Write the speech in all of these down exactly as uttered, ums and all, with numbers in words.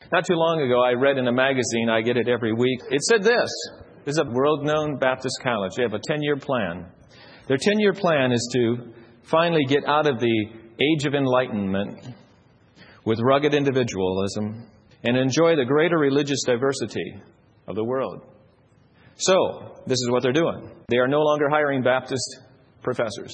Not too long ago, I read in a magazine, I get it every week, it said this. This is a world-known Baptist college. They have a ten-year plan. Their ten-year plan is to finally get out of the age of enlightenment with rugged individualism and enjoy the greater religious diversity of the world. So, this is what they're doing. They are no longer hiring Baptist professors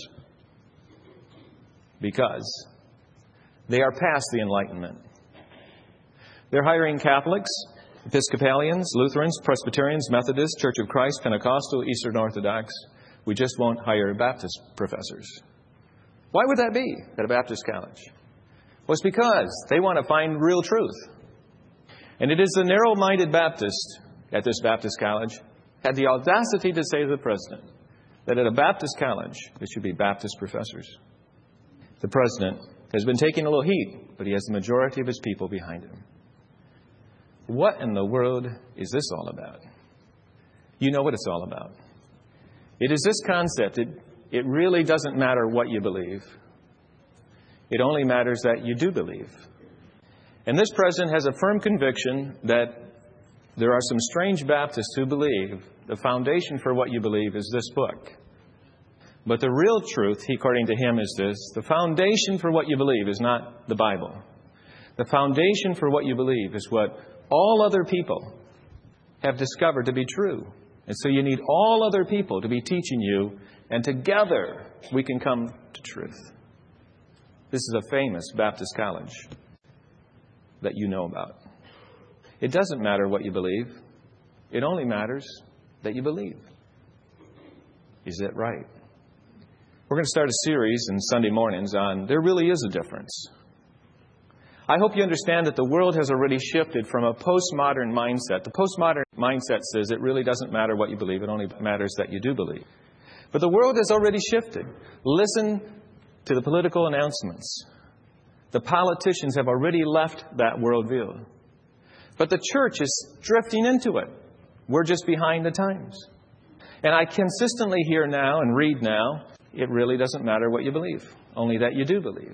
because they are past the Enlightenment. They're hiring Catholics, Episcopalians, Lutherans, Presbyterians, Methodists, Church of Christ, Pentecostal, Eastern Orthodox. We just won't hire Baptist professors. Why would that be at a Baptist college? Well, it's because they want to find real truth. And it is the narrow-minded Baptist at this Baptist college had the audacity to say to the president that at a Baptist college, there should be Baptist professors. The president has been taking a little heat, but he has the majority of his people behind him. What in the world is this all about? You know what it's all about. It is this concept. It, it really doesn't matter what you believe. It only matters that you do believe. And this president has a firm conviction that there are some strange Baptists who believe the foundation for what you believe is this book. But the real truth, according to him, is this. The foundation for what you believe is not the Bible. The foundation for what you believe is what all other people have discovered to be true. And so you need all other people to be teaching you, and together we can come to truth. This is a famous Baptist college that you know about. It doesn't matter what you believe. It only matters that you believe. Is that right? We're going to start a series in Sunday mornings on There Really Is a Difference. I hope you understand that the world has already shifted from a postmodern mindset. The postmodern mindset says it really doesn't matter what you believe. It only matters that you do believe. But the world has already shifted. Listen to the political announcements. The politicians have already left that worldview. But the church is drifting into it. We're just behind the times. And I consistently hear now and read now, it really doesn't matter what you believe, only that you do believe.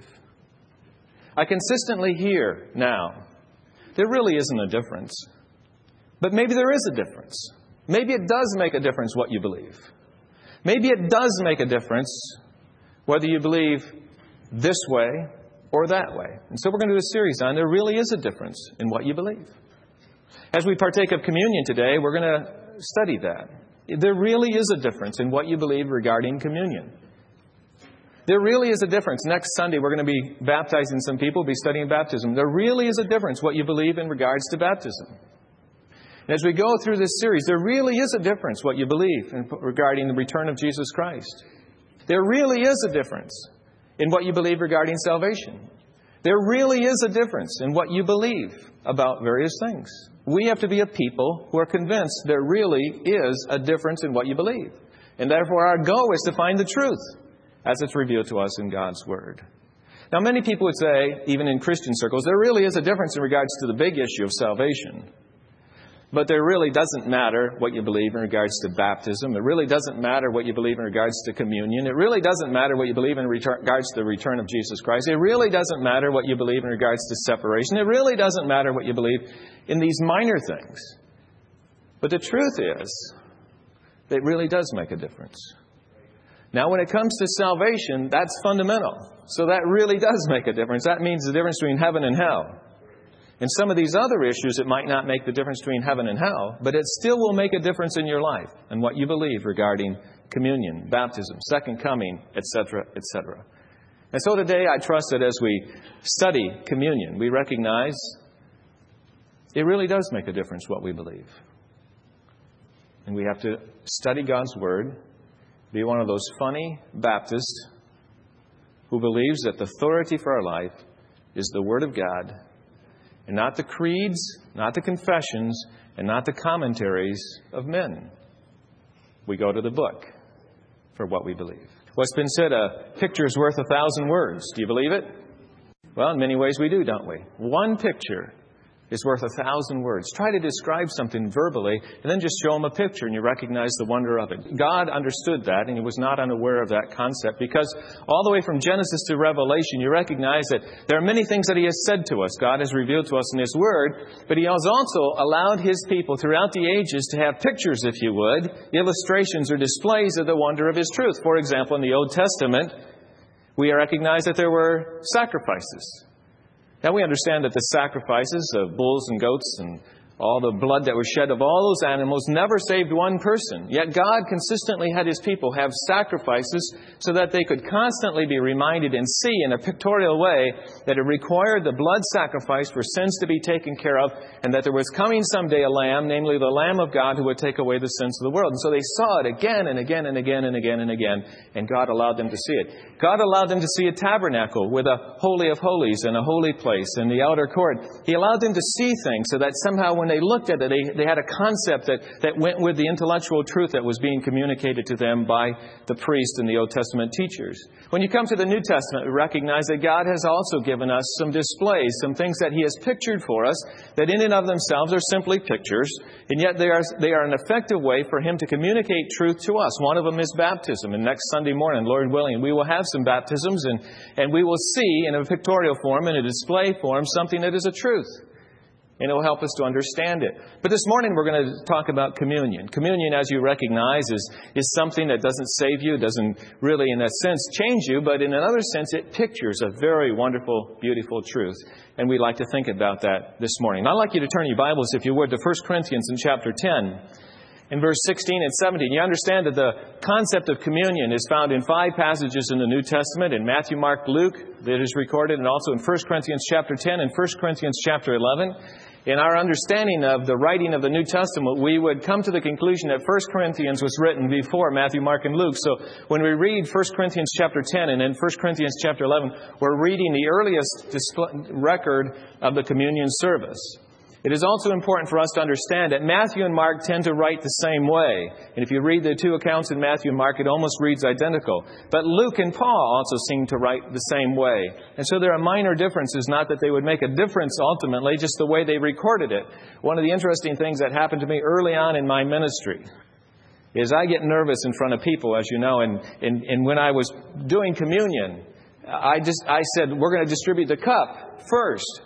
I consistently hear now, there really isn't a difference. But maybe there is a difference. Maybe it does make a difference what you believe. Maybe it does make a difference whether you believe this way or that way. And so we're going to do a series on there really is a difference in what you believe. As we partake of communion today, we're going to study that. There really is a difference in what you believe regarding communion. There really is a difference. Next Sunday, we're going to be baptizing some people, be studying baptism. There really is a difference what you believe in regards to baptism. And as we go through this series, there really is a difference what you believe in regarding the return of Jesus Christ. There really is a difference in what you believe regarding salvation. There really is a difference in what you believe about various things. We have to be a people who are convinced there really is a difference in what you believe. And therefore our goal is to find the truth as it's revealed to us in God's Word. Now many people would say, even in Christian circles, there really is a difference in regards to the big issue of salvation. But there really doesn't matter what you believe in regards to baptism. It really doesn't matter what you believe in regards to communion. It really doesn't matter what you believe in regards to the return of Jesus Christ. It really doesn't matter what you believe in regards to separation. It really doesn't matter what you believe in these minor things. But the truth is, it really does make a difference. Now, when it comes to salvation, that's fundamental. So that really does make a difference. That means the difference between heaven and hell. In some of these other issues, it might not make the difference between heaven and hell, but it still will make a difference in your life and what you believe regarding communion, baptism, second coming, et cetera, et cetera. And so today, I trust that as we study communion, we recognize it really does make a difference what we believe. And we have to study God's Word, be one of those funny Baptists who believes that the authority for our life is the Word of God, and not the creeds, not the confessions, and not the commentaries of men. We go to the book for what we believe. What's been said, a picture is worth a thousand words. Do you believe it? Well, in many ways we do, don't we? One picture is worth a thousand words. Try to describe something verbally and then just show them a picture and you recognize the wonder of it. God understood that and He was not unaware of that concept because all the way from Genesis to Revelation, you recognize that there are many things that He has said to us. God has revealed to us in His Word, but He has also allowed His people throughout the ages to have pictures, if you would, illustrations or displays of the wonder of His truth. For example, in the Old Testament, we recognize that there were sacrifices. Now we understand that the sacrifices of bulls and goats and all the blood that was shed of all those animals never saved one person. Yet God consistently had His people have sacrifices so that they could constantly be reminded and see in a pictorial way that it required the blood sacrifice for sins to be taken care of and that there was coming someday a lamb, namely the Lamb of God, who would take away the sins of the world. And so they saw it again and again and again and again and again, and God allowed them to see it. God allowed them to see a tabernacle with a holy of holies and a holy place in the outer court. He allowed them to see things so that somehow when they looked at it, they, they had a concept that, that went with the intellectual truth that was being communicated to them by the priest and the Old Testament teachers. When you come to the New Testament, we recognize that God has also given us some displays, some things that He has pictured for us that in and of themselves are simply pictures, and yet they are, they are an effective way for Him to communicate truth to us. One of them is baptism. And next Sunday morning, Lord willing, we will have some baptisms, and, and we will see in a pictorial form, in a display form, something that is a truth. And it will help us to understand it. But this morning we're going to talk about communion. Communion, as you recognize, is, is something that doesn't save you, doesn't really, in a sense, change you, but in another sense, it pictures a very wonderful, beautiful truth. And we'd like to think about that this morning. I'd like you to turn your Bibles, if you would, to First Corinthians in chapter ten. In verse sixteen and seventeen, you understand that the concept of communion is found in five passages in the New Testament, in Matthew, Mark, Luke, that is recorded, and also in First Corinthians chapter ten and First Corinthians chapter eleven. In our understanding of the writing of the New Testament, we would come to the conclusion that First Corinthians was written before Matthew, Mark, and Luke. So when we read First Corinthians chapter ten and then First Corinthians chapter eleven, we're reading the earliest display, record of the communion service. It is also important for us to understand that Matthew and Mark tend to write the same way. And if you read the two accounts in Matthew and Mark, it almost reads identical. But Luke and Paul also seem to write the same way. And so there are minor differences, not that they would make a difference ultimately, just the way they recorded it. One of the interesting things that happened to me early on in my ministry is I get nervous in front of people, as you know. And, and, and when I was doing communion, I just I said, we're going to distribute the cup first.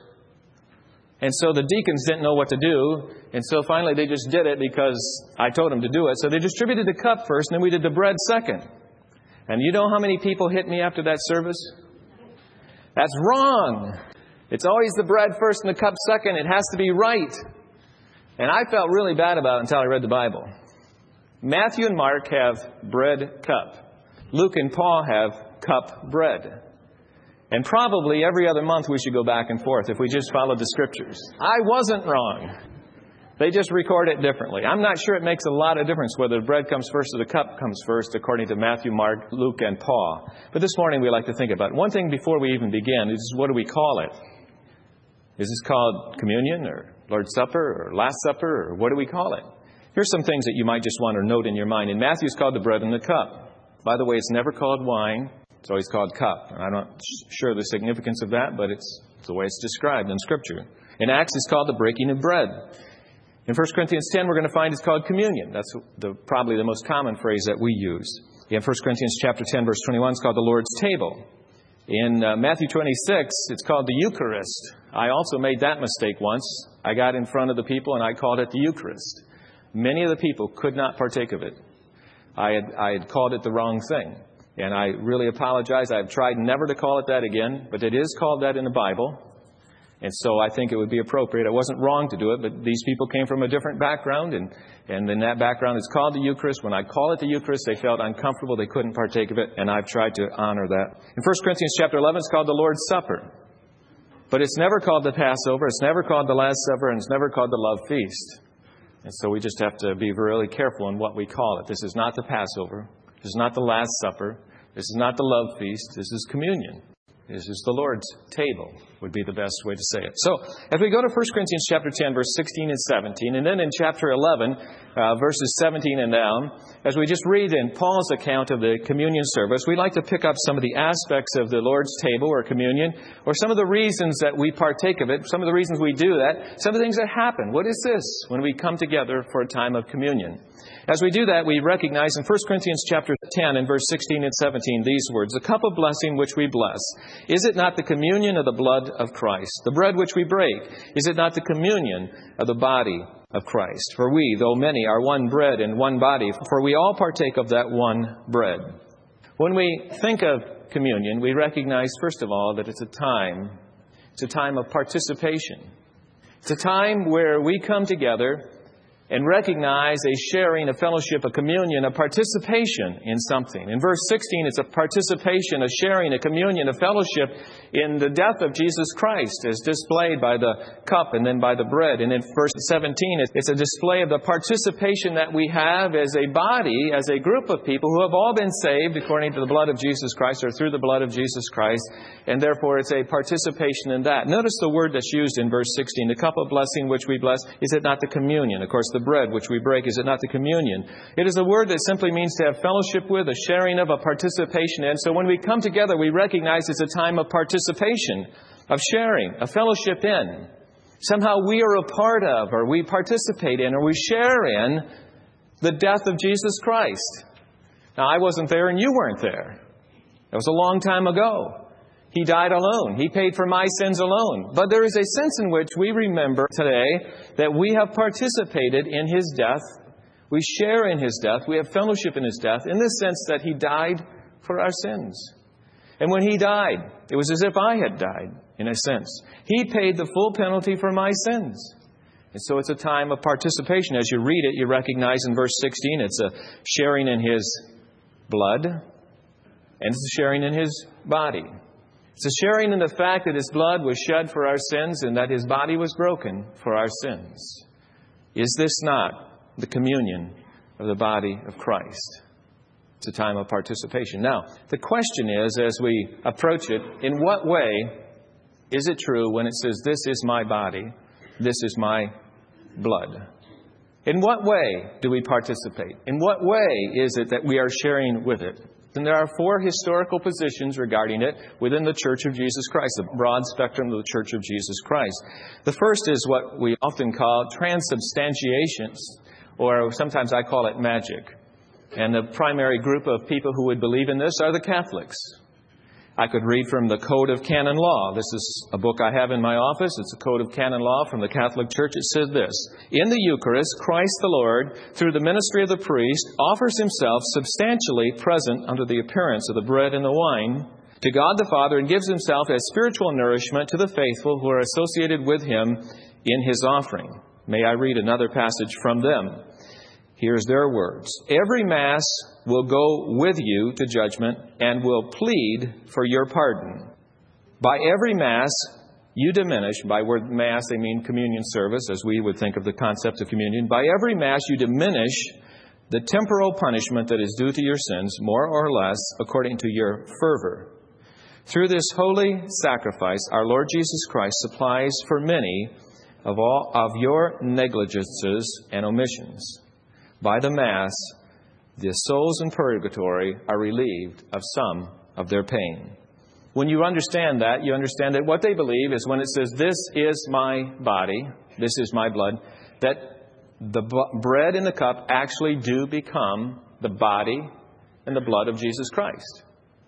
And so the deacons didn't know what to do. And so finally they just did it because I told them to do it. So they distributed the cup first and then we did the bread second. And you know how many people hit me after that service? That's wrong. It's always the bread first and the cup second. It has to be right. And I felt really bad about it until I read the Bible. Matthew and Mark have bread cup. Luke and Paul have cup bread. And probably every other month we should go back and forth if we just followed the Scriptures. I wasn't wrong. They just record it differently. I'm not sure it makes a lot of difference whether the bread comes first or the cup comes first, according to Matthew, Mark, Luke, and Paul. But this morning we like to think about it. One thing before we even begin is, what do we call it? Is this called communion or Lord's Supper or Last Supper, or what do we call it? Here's some things that you might just want to note in your mind. In Matthew, it's called the bread and the cup. By the way, it's never called wine. It's always called cup. And I'm not sure the significance of that, but it's, it's the way it's described in Scripture. In Acts, it's called the breaking of bread. In First Corinthians ten, we're going to find it's called communion. That's the, probably the most common phrase that we use. In First Corinthians chapter ten, verse twenty-one, it's called the Lord's table. In uh, Matthew twenty-six, it's called the Eucharist. I also made that mistake once. I got in front of the people and I called it the Eucharist. Many of the people could not partake of it. I had, I had called it the wrong thing. And I really apologize. I've tried never to call it that again, but it is called that in the Bible. And so I think it would be appropriate. I wasn't wrong to do it, but these people came from a different background, and, and in that background it's called the Eucharist. When I call it the Eucharist, they felt uncomfortable. They couldn't partake of it, and I've tried to honor that. In First Corinthians chapter eleven, it's called the Lord's Supper. But it's never called the Passover, it's never called the Last Supper, and it's never called the Love Feast. And so we just have to be really careful in what we call it. This is not the Passover. This is not the Last Supper. This is not the Love Feast. This is communion. This is the Lord's table. would be the best way to say it. So, as we go to First Corinthians chapter ten, verse sixteen and seventeen, and then in chapter eleven, uh, verses seventeen and down, as we just read in Paul's account of the communion service, we'd like to pick up some of the aspects of the Lord's table or communion, or some of the reasons that we partake of it, some of the reasons we do that, some of the things that happen. What is this when we come together for a time of communion? As we do that, we recognize in First Corinthians chapter ten and verse sixteen and seventeen these words, "The cup of blessing which we bless, is it not the communion of the blood of Christ? The bread which we break, is it not the communion of the body of Christ? For we, though many, are one bread and one body, for we all partake of that one bread." When we think of communion, we recognize, first of all, that it's a time, it's a time of participation. It's a time where we come together and recognize a sharing, a fellowship, a communion, a participation in something. In verse sixteen, it's a participation, a sharing, a communion, a fellowship in the death of Jesus Christ as displayed by the cup and then by the bread. And in verse seventeen, it's a display of the participation that we have as a body, as a group of people who have all been saved according to the blood of Jesus Christ or through the blood of Jesus Christ. And therefore, it's a participation in that. Notice the word that's used in verse sixteen. The cup of blessing which we bless, is it not the communion? Of course, the bread which we break, is it not the communion? It is a word that simply means to have fellowship with, a sharing of, a participation in. So when we come together, we recognize it's a time of participation, of sharing, a fellowship in. Somehow we are a part of, or we participate in, or we share in the death of Jesus Christ. Now, I wasn't there and you weren't there. That was a long time ago. He died alone. He paid for my sins alone. But there is a sense in which we remember today that we have participated in His death. We share in His death. We have fellowship in His death in the sense that He died for our sins. And when He died, it was as if I had died, in a sense. He paid the full penalty for my sins. And so it's a time of participation. As you read it, you recognize in verse sixteen, it's a sharing in His blood, and it's a sharing in His body. It's a sharing in the fact that His blood was shed for our sins and that His body was broken for our sins. Is this not the communion of the body of Christ? It's a time of participation. Now, the question is, as we approach it, in what way is it true when it says, "This is my body, this is my blood"? In what way do we participate? In what way is it that we are sharing with it? And there are four historical positions regarding it within the Church of Jesus Christ, the broad spectrum of the Church of Jesus Christ. The first is what we often call transubstantiation, or sometimes I call it magic. And the primary group of people who would believe in this are the Catholics. I could read from the Code of Canon Law. This is a book I have in my office. It's a Code of Canon Law from the Catholic Church. It says this: "In the Eucharist, Christ the Lord, through the ministry of the priest, offers Himself substantially present under the appearance of the bread and the wine to God the Father, and gives Himself as spiritual nourishment to the faithful who are associated with Him in His offering." May I read another passage from them? Here's their words. "Every Mass will go with you to judgment and will plead for your pardon. By every Mass you diminish," by word Mass they mean communion service, as we would think of the concept of communion. "By every Mass you diminish the temporal punishment that is due to your sins, more or less according to your fervor. Through this holy sacrifice, our Lord Jesus Christ supplies for many of all of your negligences and omissions. By the Mass, the souls in purgatory are relieved of some of their pain." When you understand that, you understand that what they believe is when it says, "This is my body, this is my blood," that the b- bread and the cup actually do become the body and the blood of Jesus Christ.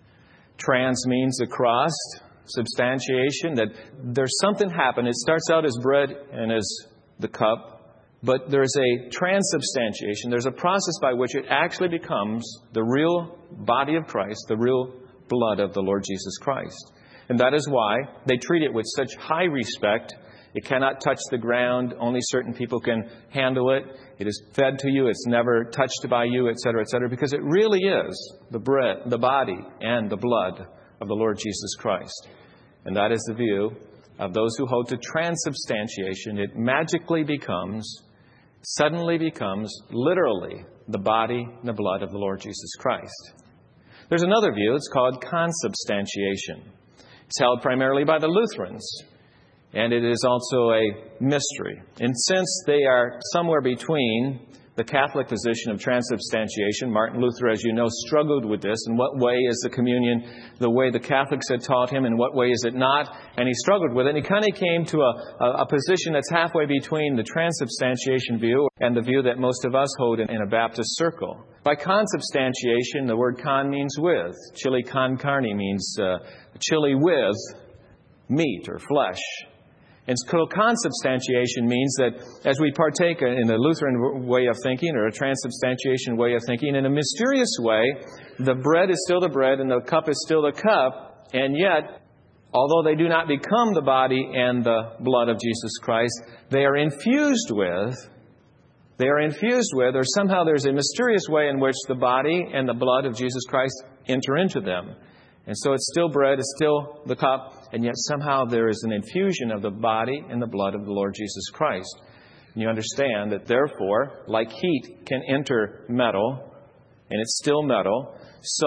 Trans means the cross, substantiation, that there's something happened. It starts out as bread and as the cup. But there's a transubstantiation. There's a process by which it actually becomes the real body of Christ, the real blood of the Lord Jesus Christ. And that is why they treat it with such high respect. It cannot touch the ground. Only certain people can handle it. It is fed to you. It's never touched by you, et cetera, et cetera, because it really is the bread, the body, and the blood of the Lord Jesus Christ. And that is the view of those who hold to transubstantiation. It magically becomes suddenly becomes literally the body and the blood of the Lord Jesus Christ. There's another view. It's called consubstantiation. It's held primarily by the Lutherans, and it is also a mystery. And since they are somewhere between the Catholic position of transubstantiation, Martin Luther, as you know, struggled with this. In what way is the communion the way the Catholics had taught him? In what way is it not? And he struggled with it. And he kind of came to a, a, a position that's halfway between the transubstantiation view and the view that most of us hold in, in a Baptist circle. By consubstantiation, the word con means with. Chili con carne means uh, chili with meat or flesh. And so consubstantiation means that as we partake in a Lutheran way of thinking or a transubstantiation way of thinking, in a mysterious way, the bread is still the bread and the cup is still the cup. And yet, although they do not become the body and the blood of Jesus Christ, they are infused with, they are infused with, or somehow there's a mysterious way in which the body and the blood of Jesus Christ enter into them. And so it's still bread, it's still the cup, and yet somehow there is an infusion of the body and the blood of the Lord Jesus Christ. And you understand that therefore, like heat can enter metal, and it's still metal,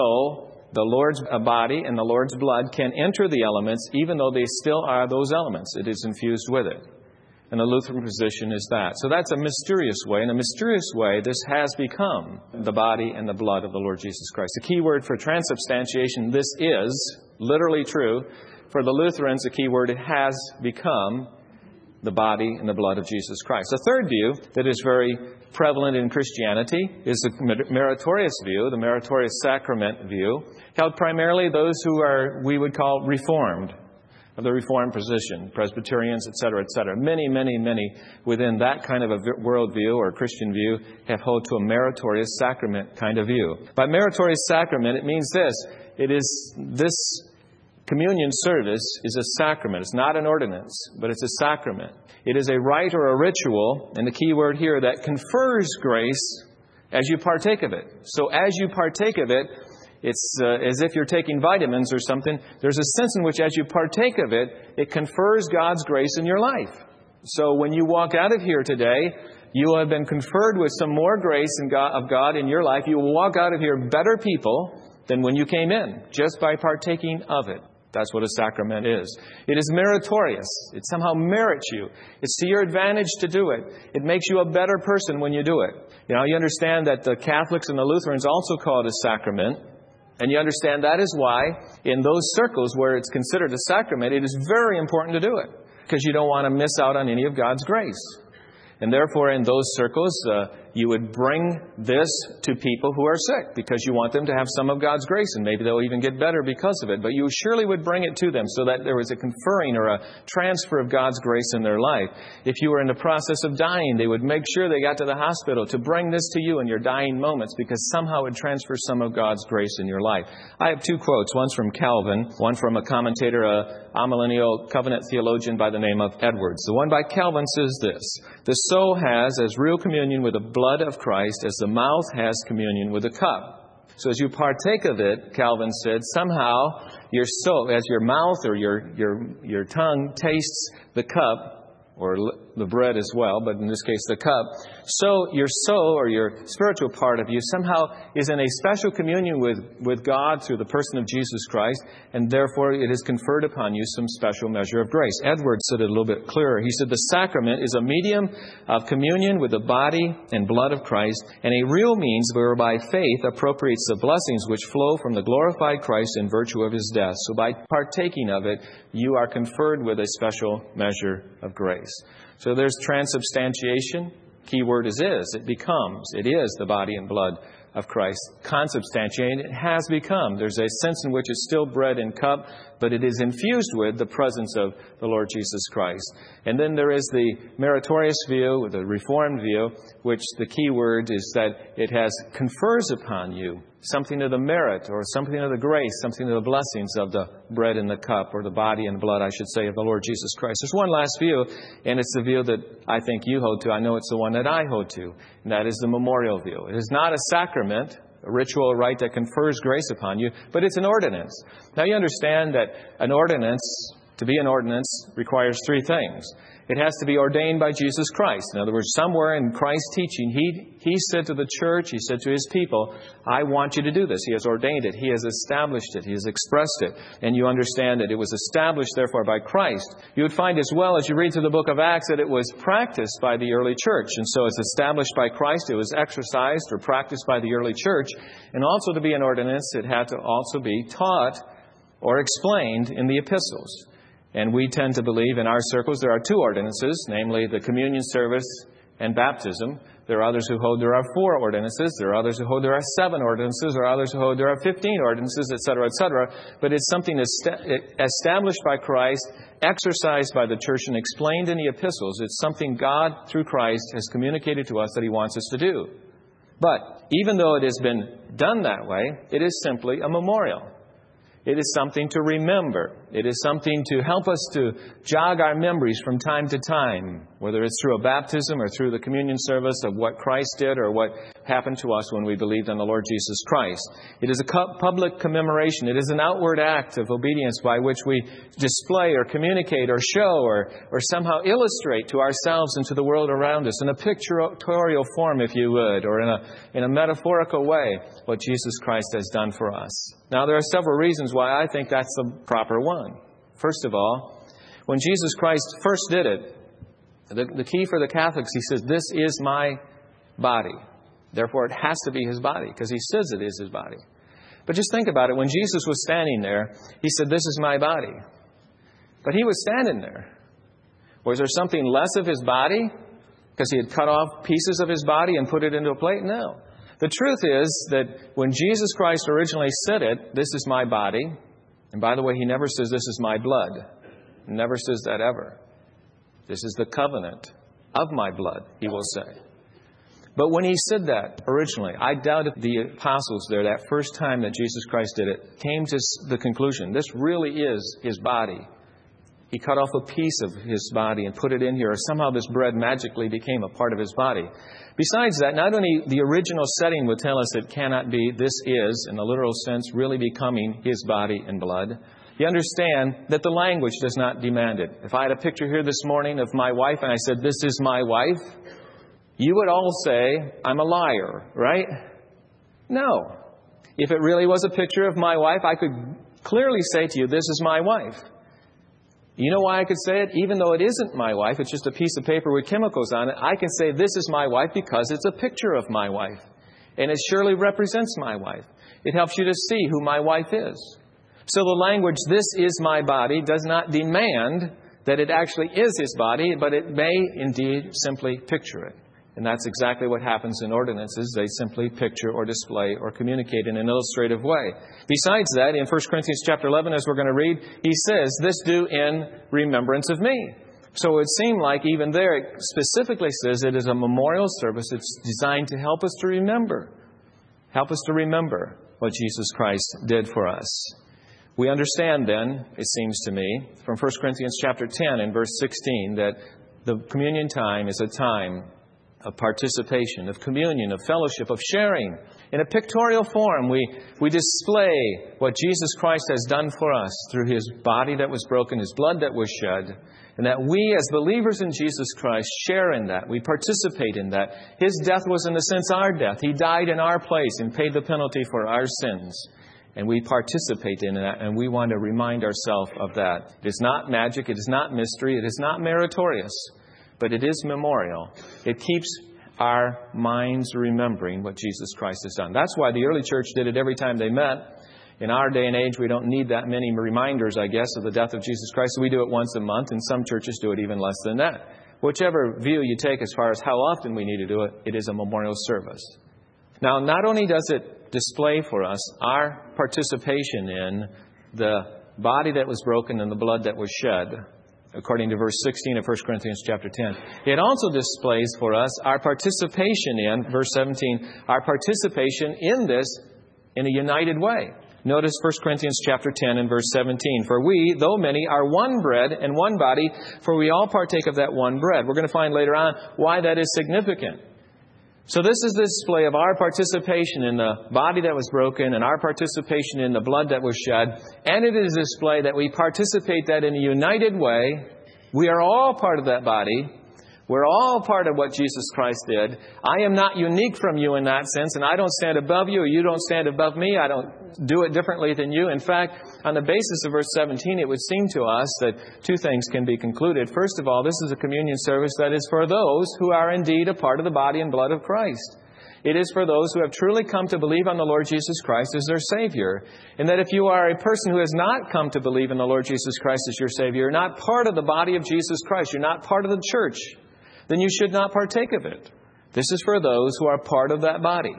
so the Lord's body and the Lord's blood can enter the elements even though they still are those elements. It is infused with it. And the Lutheran position is that. So that's a mysterious way. In a mysterious way, this has become the body and the blood of the Lord Jesus Christ. The key word for transubstantiation, this is literally true. For the Lutherans, the key word, it has become the body and the blood of Jesus Christ. The third view that is very prevalent in Christianity is the meritorious view, the meritorious sacrament view, held primarily those who are, we would call, Reformed. Of the Reformed position, Presbyterians, et cetera, et cetera. Many, many, many within that kind of a worldview or Christian view have held to a meritorious sacrament kind of view. By meritorious sacrament, it means this. It is this communion service is a sacrament. It's not an ordinance, but it's a sacrament. It is a rite or a ritual, and the key word here, that confers grace as you partake of it. So as you partake of it, it's uh, as if you're taking vitamins or something. There's a sense in which as you partake of it, it confers God's grace in your life. So when you walk out of here today, you will have been conferred with some more grace in God, of God in your life. You will walk out of here better people than when you came in, just by partaking of it. That's what a sacrament is. It is meritorious. It somehow merits you. It's to your advantage to do it. It makes you a better person when you do it. You know, you understand that the Catholics and the Lutherans also call it a sacrament. And you understand that is why in those circles where it's considered a sacrament, it is very important to do it. Because you don't want to miss out on any of God's grace. And therefore, in those circles, uh, you would bring this to people who are sick because you want them to have some of God's grace, and maybe they'll even get better because of it. But you surely would bring it to them so that there was a conferring or a transfer of God's grace in their life. If you were in the process of dying, they would make sure they got to the hospital to bring this to you in your dying moments because somehow it transfers some of God's grace in your life. I have two quotes. One's from Calvin, one from a commentator, a amillennial covenant theologian by the name of Edwards. The one by Calvin says this: "The soul has as real communion with the blood of Christ as the mouth has communion with the cup." So as you partake of it, Calvin said, somehow your soul, as your mouth or your your your tongue tastes the cup, or the bread as well, but in this case the cup, so your soul or your spiritual part of you somehow is in a special communion with, with God through the person of Jesus Christ, and therefore it has conferred upon you some special measure of grace. Edwards said it a little bit clearer. He said the sacrament is a medium of communion with the body and blood of Christ, and a real means whereby faith appropriates the blessings which flow from the glorified Christ in virtue of His death. So by partaking of it, you are conferred with a special measure of grace. So there's transubstantiation. Key word is is. It becomes. It is the body and blood of Christ. Consubstantiated, it has become. There's a sense in which it's still bread and cup, but it is infused with the presence of the Lord Jesus Christ. And then there is the meritorious view, the Reformed view, which the key word is that it has confers upon you something of the merit or something of the grace, something of the blessings of the bread and the cup, or the body and blood, I should say, of the Lord Jesus Christ. There's one last view, and it's the view that I think you hold to. I know it's the one that I hold to, and that is the memorial view. It is not a sacrament, a ritual rite that confers grace upon you, but it's an ordinance. Now you understand that an ordinance, to be an ordinance, requires three things. It has to be ordained by Jesus Christ. In other words, somewhere in Christ's teaching, He He said to the church, He said to His people, I want you to do this. He has ordained it. He has established it. He has expressed it. And you understand that it was established, therefore, by Christ. You would find as well, as you read through the book of Acts, that it was practiced by the early church. And so it's established by Christ. It was exercised or practiced by the early church. And also to be an ordinance, it had to also be taught or explained in the epistles. And we tend to believe in our circles there are two ordinances, namely the communion service and baptism. There are others who hold there are four ordinances. There are others who hold there are seven ordinances. There are others who hold there are fifteen ordinances, et cetera, et cetera. But it's something established by Christ, exercised by the church, and explained in the epistles. It's something God, through Christ, has communicated to us that He wants us to do. But even though it has been done that way, it is simply a memorial. It is something to remember. It is something to help us to jog our memories from time to time, whether it's through a baptism or through the communion service of what Christ did or what happened to us when we believed on the Lord Jesus Christ. It is a public commemoration. It is an outward act of obedience by which we display or communicate or show or, or somehow illustrate to ourselves and to the world around us in a pictorial form, if you would, or in a, in a metaphorical way, what Jesus Christ has done for us. Now, there are several reasons why I think that's the proper one. First of all, when Jesus Christ first did it, the, the key for the Catholics, He says, this is my body. Therefore, it has to be His body, because He says it is His body. But just think about it. When Jesus was standing there, He said, this is my body. But He was standing there. Was there something less of His body? Because He had cut off pieces of His body and put it into a plate? No. The truth is that when Jesus Christ originally said it, this is my body, and by the way, He never says this is my blood. He never says that ever. This is the covenant of my blood, He will say. But when He said that originally, I doubt if the apostles there, that first time that Jesus Christ did it, came to the conclusion, this really is His body. He cut off a piece of His body and put it in here, or somehow this bread magically became a part of His body. Besides that, not only the original setting would tell us it cannot be, this is, in the literal sense, really becoming His body and blood. You understand that the language does not demand it. If I had a picture here this morning of my wife and I said, this is my wife, you would all say, I'm a liar, right? No. If it really was a picture of my wife, I could clearly say to you, this is my wife. You know why I could say it? Even though it isn't my wife, it's just a piece of paper with chemicals on it, I can say this is my wife because it's a picture of my wife. And it surely represents my wife. It helps you to see who my wife is. So the language, this is my body, does not demand that it actually is His body, but it may indeed simply picture it. And that's exactly what happens in ordinances. They simply picture or display or communicate in an illustrative way. Besides that, in First Corinthians chapter eleven, as we're going to read, he says, this do in remembrance of me. So it would seem like even there it specifically says it is a memorial service. It's designed to help us to remember. Help us to remember what Jesus Christ did for us. We understand then, it seems to me, from First Corinthians chapter ten and verse sixteen, that the communion time is a time of participation, of communion, of fellowship, of sharing. In a pictorial form, we, we display what Jesus Christ has done for us through His body that was broken, His blood that was shed, and that we as believers in Jesus Christ share in that. We participate in that. His death was in a sense our death. He died in our place and paid the penalty for our sins. And we participate in that, and we want to remind ourselves of that. It is not magic, it is not mystery, it is not meritorious. But it is memorial. It keeps our minds remembering what Jesus Christ has done. That's why the early church did it every time they met. In our day and age, we don't need that many reminders, I guess, of the death of Jesus Christ. So we do it once a month, and some churches do it even less than that. Whichever view you take as far as how often we need to do it, it is a memorial service. Now, not only does it display for us our participation in the body that was broken and the blood that was shed, according to verse sixteen of First Corinthians chapter ten. It also displays for us our participation in, verse seventeen, our participation in this in a united way. Notice First Corinthians chapter ten and verse seventeen. For we, though many, are one bread and one body, for we all partake of that one bread. We're going to find later on why that is significant. So this is the display of our participation in the body that was broken and our participation in the blood that was shed. And it is a display that we participate that in a united way We are all part of that body. We're all part of what Jesus Christ did. I am not unique from you in that sense, and I don't stand above you, or you don't stand above me. I don't do it differently than you. In fact, on the basis of verse seventeen, it would seem to us that two things can be concluded. First of all, this is a communion service that is for those who are indeed a part of the body and blood of Christ. It is for those who have truly come to believe on the Lord Jesus Christ as their Savior. And that if you are a person who has not come to believe in the Lord Jesus Christ as your Savior, you're not part of the body of Jesus Christ, you're not part of the church, then you should not partake of it. This is for those who are part of that body.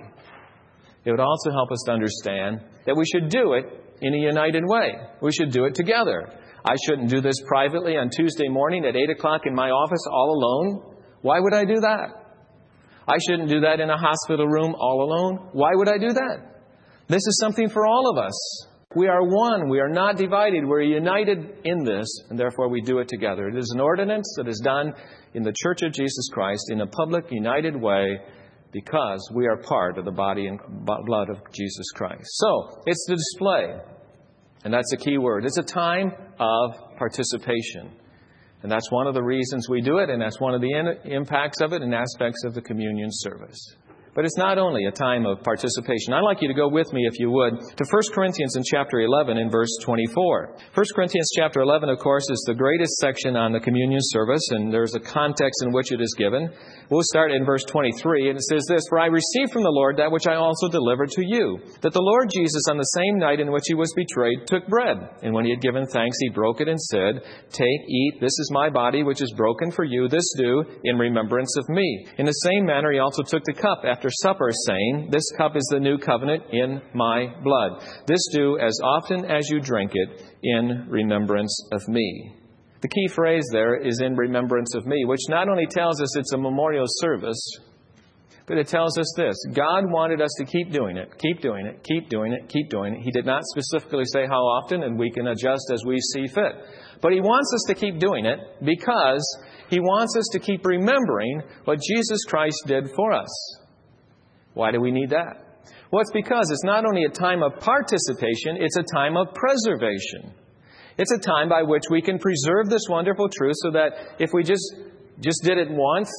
It would also help us to understand that we should do it in a united way. We should do it together. I shouldn't do this privately on Tuesday morning at eight o'clock in my office all alone. Why would I do that? I shouldn't do that in a hospital room all alone. Why would I do that? This is something for all of us. We are one. We are not divided. We're united in this, and therefore we do it together. It is an ordinance that is done in the Church of Jesus Christ in a public, united way because we are part of the body and blood of Jesus Christ. So, it's the display. And that's a key word. It's a time of participation. And that's one of the reasons we do it, and that's one of the in- impacts of it and aspects of the communion service. But it's not only a time of participation. I'd like you to go with me, if you would, to First Corinthians in chapter eleven in verse twenty-four. First Corinthians chapter eleven, of course, is the greatest section on the communion service, and there's a context in which it is given. We'll start in verse twenty-three, and it says this, "For I received from the Lord that which I also delivered to you, that the Lord Jesus, on the same night in which he was betrayed, took bread. And when he had given thanks, he broke it and said, 'Take, eat, this is my body, which is broken for you. This do in remembrance of me.' In the same manner, he also took the cup after supper, saying, 'This cup is the new covenant in my blood. This do as often as you drink it in remembrance of me.'" The key phrase there is "in remembrance of me," which not only tells us it's a memorial service, but it tells us this. God wanted us to keep doing it, keep doing it, keep doing it, keep doing it. He did not specifically say how often, and we can adjust as we see fit. But He wants us to keep doing it because He wants us to keep remembering what Jesus Christ did for us. Why do we need that? Well, it's because it's not only a time of participation, it's a time of preservation. It's a time by which we can preserve this wonderful truth so that if we just, just did it once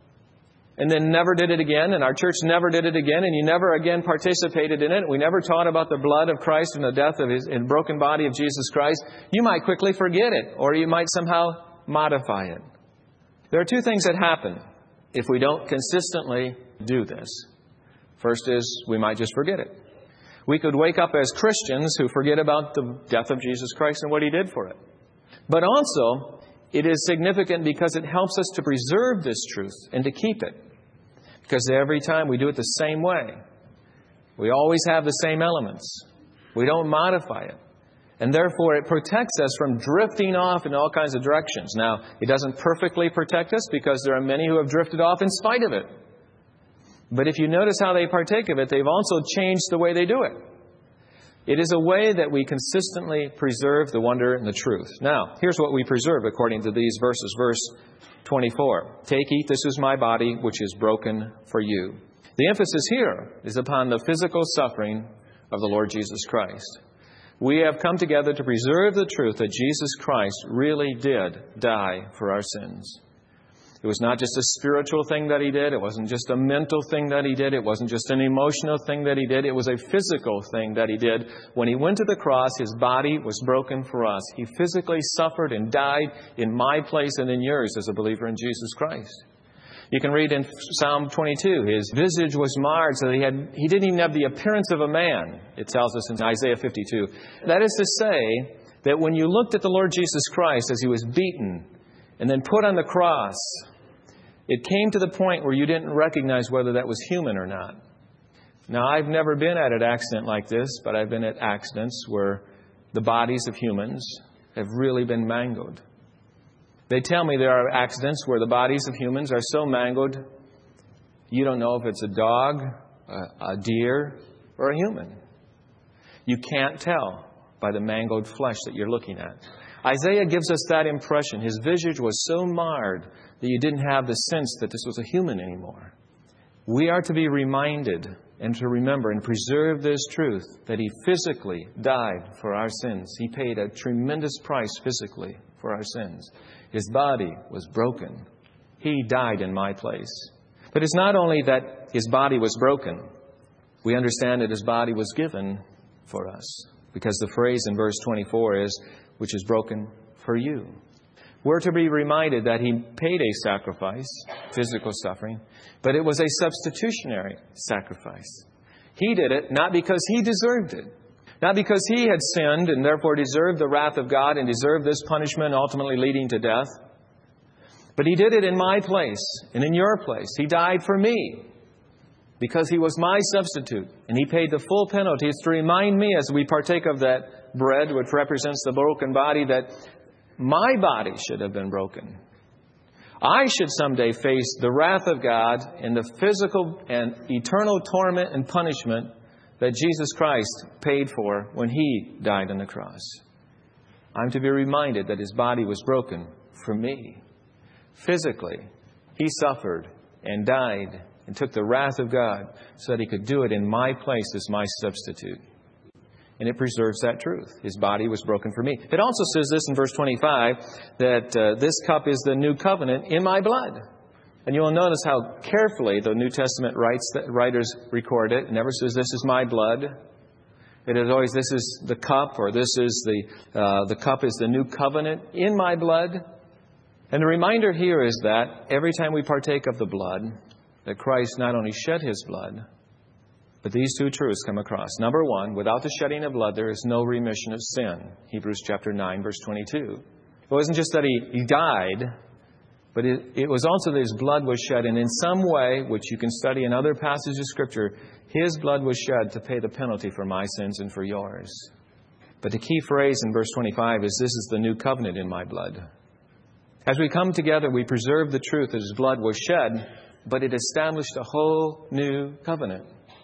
and then never did it again, and our church never did it again, and you never again participated in it, we never taught about the blood of Christ and the death of His and broken body of Jesus Christ, you might quickly forget it, or you might somehow modify it. There are two things that happen if we don't consistently do this. First is we might just forget it. We could wake up as Christians who forget about the death of Jesus Christ and what He did for it. But also, it is significant because it helps us to preserve this truth and to keep it. Because every time we do it the same way. We always have the same elements. We don't modify it. And therefore, it protects us from drifting off in all kinds of directions. Now, it doesn't perfectly protect us because there are many who have drifted off in spite of it. But if you notice how they partake of it, they've also changed the way they do it. It is a way that we consistently preserve the wonder and the truth. Now, here's what we preserve according to these verses. Verse twenty-four. "Take, eat, this is my body, which is broken for you." The emphasis here is upon the physical suffering of the Lord Jesus Christ. We have come together to preserve the truth that Jesus Christ really did die for our sins. It was not just a spiritual thing that He did. It wasn't just a mental thing that He did. It wasn't just an emotional thing that He did. It was a physical thing that He did. When He went to the cross, His body was broken for us. He physically suffered and died in my place and in yours as a believer in Jesus Christ. You can read in Psalm twenty-two, His visage was marred so that he, had, he didn't even have the appearance of a man, it tells us in Isaiah fifty-two. That is to say that when you looked at the Lord Jesus Christ as He was beaten and then put on the cross, it came to the point where you didn't recognize whether that was human or not. Now, I've never been at an accident like this, but I've been at accidents where the bodies of humans have really been mangled. They tell me there are accidents where the bodies of humans are so mangled, you don't know if it's a dog, a, a deer, or a human. You can't tell by the mangled flesh that you're looking at. Isaiah gives us that impression. His visage was so marred that you didn't have the sense that this was a human anymore. We are to be reminded and to remember and preserve this truth that He physically died for our sins. He paid a tremendous price physically for our sins. His body was broken. He died in my place. But it's not only that His body was broken. We understand that His body was given for us. Because the phrase in verse twenty-four is, which is broken for you. We're to be reminded that He paid a sacrifice, physical suffering, but it was a substitutionary sacrifice. He did it not because He deserved it. Not because He had sinned and therefore deserved the wrath of God and deserved this punishment ultimately leading to death. But He did it in my place and in your place. He died for me because He was my substitute. And He paid the full penalty. It's to remind me as we partake of that bread, which represents the broken body, that my body should have been broken. I should someday face the wrath of God and the physical and eternal torment and punishment that Jesus Christ paid for when He died on the cross. I'm to be reminded that His body was broken for me. Physically, He suffered and died and took the wrath of God so that He could do it in my place as my substitute. And it preserves that truth. His body was broken for me. It also says this in verse twenty-five, that uh, this cup is the new covenant in my blood. And you'll notice how carefully the New Testament writes, writers record it. It never says, this is my blood. It is always, this is the cup, or this is the, uh, the cup is the new covenant in my blood. And the reminder here is that every time we partake of the blood, that Christ not only shed His blood, but these two truths come across. Number one, without the shedding of blood, there is no remission of sin. Hebrews chapter nine, verse twenty-two. It wasn't just that He, he died, but it, it was also that His blood was shed. And in some way, which you can study in other passages of Scripture, His blood was shed to pay the penalty for my sins and for yours. But the key phrase in verse twenty-five is, this is the new covenant in my blood. As we come together, we preserve the truth that His blood was shed, but it established a whole new covenant.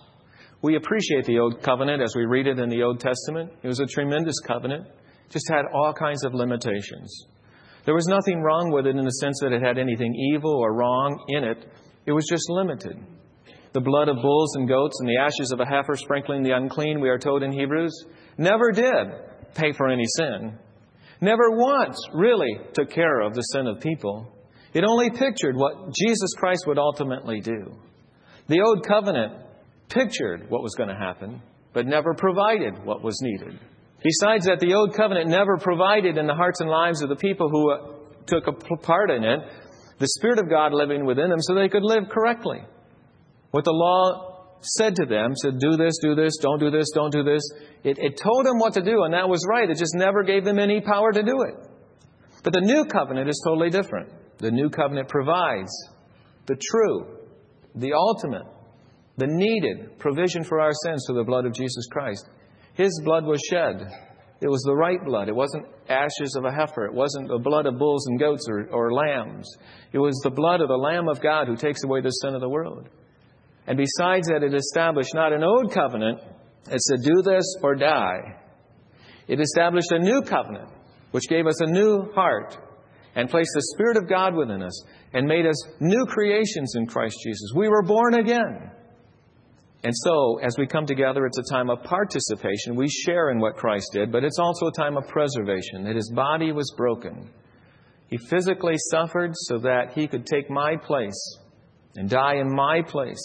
We appreciate the Old Covenant as we read it in the Old Testament. It was a tremendous covenant. Just had all kinds of limitations. There was nothing wrong with it in the sense that it had anything evil or wrong in it. It was just limited. The blood of bulls and goats and the ashes of a heifer sprinkling the unclean, we are told in Hebrews, never did pay for any sin. Never once really took care of the sin of people. It only pictured what Jesus Christ would ultimately do. The Old Covenant pictured what was going to happen, but never provided what was needed. Besides that, the Old Covenant never provided in the hearts and lives of the people who uh, took a part in it the Spirit of God living within them so they could live correctly. What the law said to them, said, do this, do this, don't do this, don't do this. It, it told them what to do, and that was right. It just never gave them any power to do it. But the New Covenant is totally different. The New Covenant provides the true, the ultimate, the needed provision for our sins through the blood of Jesus Christ. His blood was shed. It was the right blood. It wasn't ashes of a heifer. It wasn't the blood of bulls and goats or, or lambs. It was the blood of the Lamb of God who takes away the sin of the world. And besides that, it established not an old covenant that said, do this or die. It established a new covenant, which gave us a new heart and placed the Spirit of God within us and made us new creations in Christ Jesus. We were born again. And so, as we come together, it's a time of participation. We share in what Christ did, but it's also a time of preservation, that His body was broken. He physically suffered so that He could take my place and die in my place.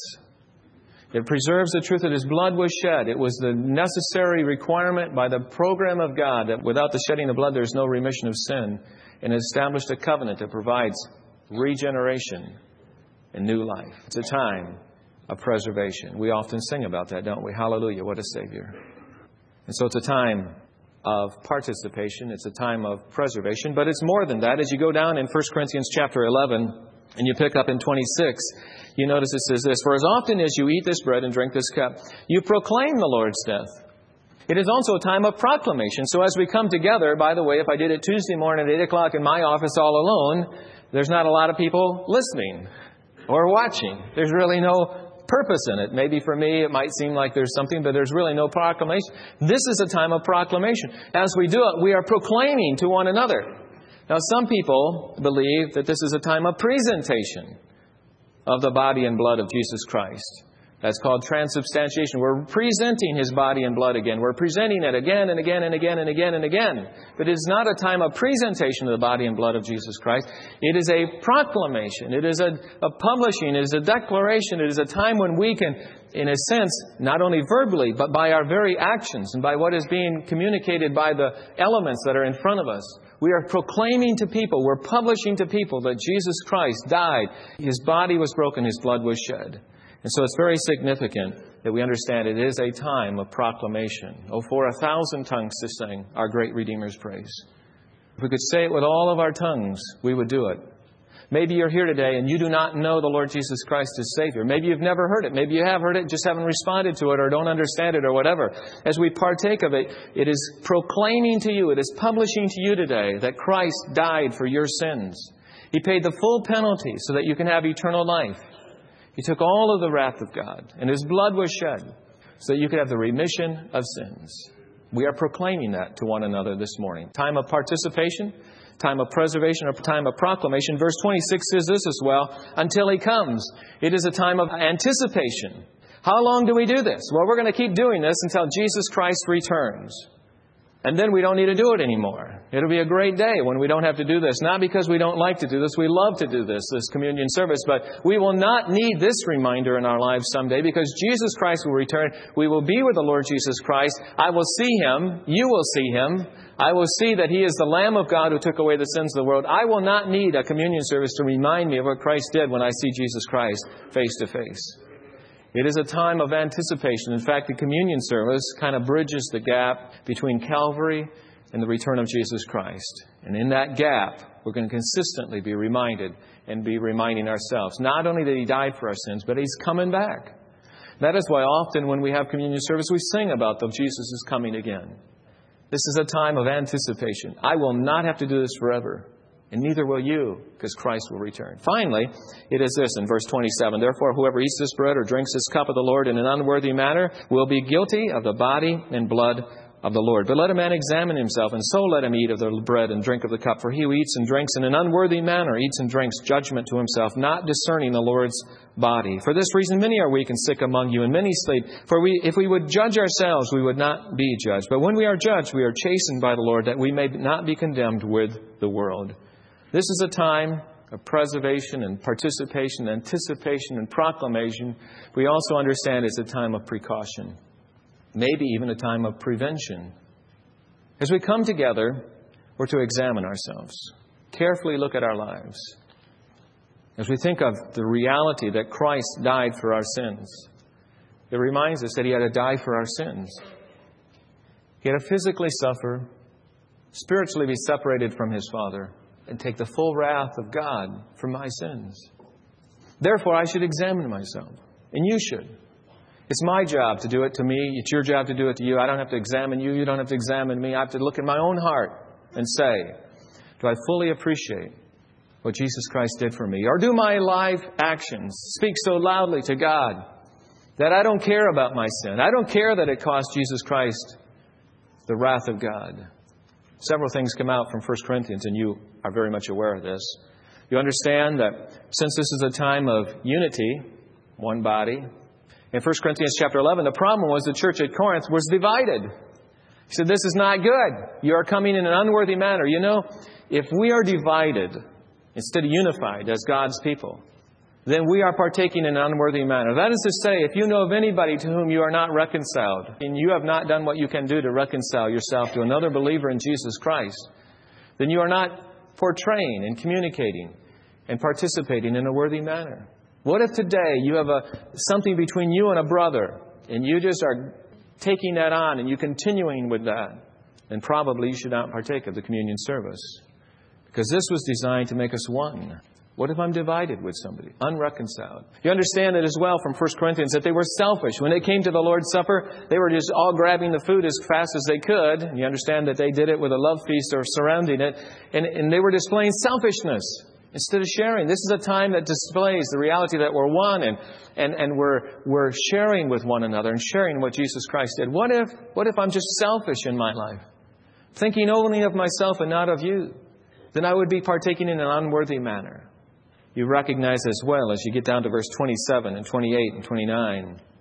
It preserves the truth that His blood was shed. It was the necessary requirement by the program of God that without the shedding of blood, there's no remission of sin. And it established a covenant that provides regeneration and new life. It's a time of preservation. We often sing about that, don't we? Hallelujah, what a Savior. And so it's a time of participation. It's a time of preservation. But it's more than that. As you go down in First Corinthians chapter eleven and you pick up in twenty-six, you notice it says this, for as often as you eat this bread and drink this cup, you proclaim the Lord's death. It is also a time of proclamation. So as we come together, by the way, if I did it Tuesday morning at eight o'clock in my office all alone, there's not a lot of people listening or watching. There's really no purpose in it. Maybe for me it might seem like there's something, but there's really no proclamation. This is a time of proclamation. As we do it, we are proclaiming to one another. Now, some people believe that this is a time of presentation of the body and blood of Jesus Christ. That's called transubstantiation. We're presenting His body and blood again. We're presenting it again and again and again and again and again. But it is not a time of presentation of the body and blood of Jesus Christ. It is a proclamation. It is a, a publishing. It is a declaration. It is a time when we can, in a sense, not only verbally, but by our very actions and by what is being communicated by the elements that are in front of us, we are proclaiming to people, we're publishing to people that Jesus Christ died. His body was broken. His blood was shed. And so it's very significant that we understand it is a time of proclamation. Oh, for a thousand tongues to sing our great Redeemer's praise. If we could say it with all of our tongues, we would do it. Maybe you're here today and you do not know the Lord Jesus Christ as Savior. Maybe you've never heard it. Maybe you have heard it, just haven't responded to it or don't understand it or whatever. As we partake of it, it is proclaiming to you, it is publishing to you today that Christ died for your sins. He paid the full penalty so that you can have eternal life. He took all of the wrath of God, and His blood was shed so that you could have the remission of sins. We are proclaiming that to one another this morning. Time of participation, time of preservation, or time of proclamation. Verse twenty-six says this as well, until He comes. It is a time of anticipation. How long do we do this? Well, we're going to keep doing this until Jesus Christ returns. And then we don't need to do it anymore. It'll be a great day when we don't have to do this. Not because we don't like to do this. We love to do this, this communion service. But we will not need this reminder in our lives someday because Jesus Christ will return. We will be with the Lord Jesus Christ. I will see Him. You will see Him. I will see that He is the Lamb of God who took away the sins of the world. I will not need a communion service to remind me of what Christ did when I see Jesus Christ face to face. It is a time of anticipation. In fact, the communion service kind of bridges the gap between Calvary and the return of Jesus Christ. And in that gap, we're going to consistently be reminded and be reminding ourselves, not only that He died for our sins, but He's coming back. That is why often when we have communion service, we sing about the Jesus is coming again. This is a time of anticipation. I will not have to do this forever. And neither will you, because Christ will return. Finally, it is this in verse twenty-seven. Therefore, whoever eats this bread or drinks this cup of the Lord in an unworthy manner will be guilty of the body and blood of the Lord. But let a man examine himself, and so let him eat of the bread and drink of the cup. For he who eats and drinks in an unworthy manner eats and drinks judgment to himself, not discerning the Lord's body. For this reason, many are weak and sick among you, and many sleep. For we, if we would judge ourselves, we would not be judged. But when we are judged, we are chastened by the Lord, that we may not be condemned with the world. This is a time of preservation and participation, anticipation and proclamation. We also understand it's a time of precaution, maybe even a time of prevention. As we come together, we're to examine ourselves, carefully look at our lives. As we think of the reality that Christ died for our sins, it reminds us that He had to die for our sins. He had to physically suffer, spiritually be separated from His Father, and take the full wrath of God for my sins. Therefore, I should examine myself. And you should. It's my job to do it to me. It's your job to do it to you. I don't have to examine you. You don't have to examine me. I have to look in my own heart and say, do I fully appreciate what Jesus Christ did for me? Or do my life actions speak so loudly to God that I don't care about my sin? I don't care that it cost Jesus Christ the wrath of God. Several things come out from First Corinthians, and you are very much aware of this. You understand that since this is a time of unity, one body, in First Corinthians chapter eleven, the problem was the church at Corinth was divided. He said, this is not good. You are coming in an unworthy manner. You know, if we are divided instead of unified as God's people, then we are partaking in an unworthy manner. That is to say, if you know of anybody to whom you are not reconciled, and you have not done what you can do to reconcile yourself to another believer in Jesus Christ, then you are not portraying and communicating and participating in a worthy manner. What if today you have a something between you and a brother, and you just are taking that on and you continuing with that? Then probably you should not partake of the communion service, because this was designed to make us one. What if I'm divided with somebody, unreconciled? You understand that as well from First Corinthians that they were selfish. When they came to the Lord's Supper, they were just all grabbing the food as fast as they could. And you understand that they did it with a love feast or surrounding it. And, and they were displaying selfishness instead of sharing. This is a time that displays the reality that we're one and, and, and we're, we're sharing with one another and sharing what Jesus Christ did. What if, what if I'm just selfish in my life, thinking only of myself and not of you? Then I would be partaking in an unworthy manner. You recognize as well as you get down to verse twenty-seven and twenty-eight and twenty-nine.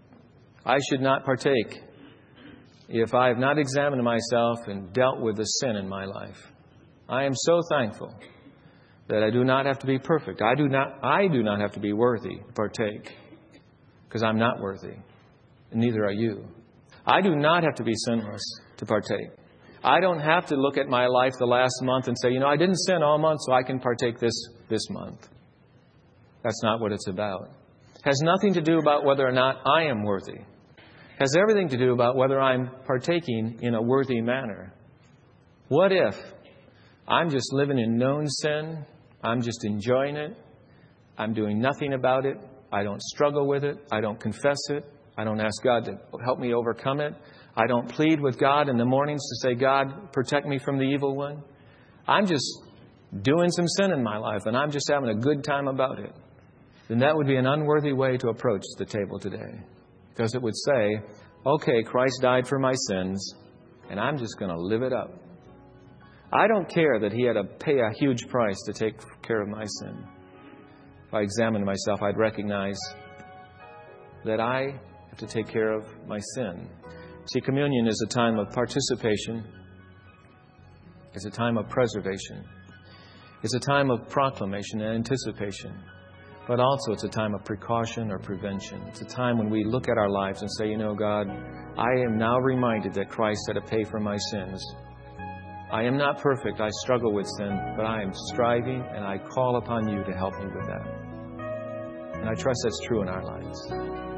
I should not partake if I have not examined myself and dealt with the sin in my life. I am so thankful that I do not have to be perfect. I do not, I do not have to be worthy to partake, because I'm not worthy, and neither are you. I do not have to be sinless to partake. I don't have to look at my life the last month and say, you know, I didn't sin all month, so I can partake this this month. That's not what it's about. It has nothing to do about whether or not I am worthy. It has everything to do about whether I'm partaking in a worthy manner. What if I'm just living in known sin? I'm just enjoying it. I'm doing nothing about it. I don't struggle with it. I don't confess it. I don't ask God to help me overcome it. I don't plead with God in the mornings to say, God, protect me from the evil one. I'm just doing some sin in my life, and I'm just having a good time about it. Then that would be an unworthy way to approach the table today. Because it would say, okay, Christ died for my sins, and I'm just going to live it up. I don't care that He had to pay a huge price to take care of my sin. If I examined myself, I'd recognize that I have to take care of my sin. See, communion is a time of participation. It's a time of preservation. It's a time of proclamation and anticipation. But also it's a time of precaution or prevention. It's a time when we look at our lives and say, you know, God, I am now reminded that Christ had to pay for my sins. I am not perfect. I struggle with sin, but I am striving, and I call upon you to help me with that. And I trust that's true in our lives.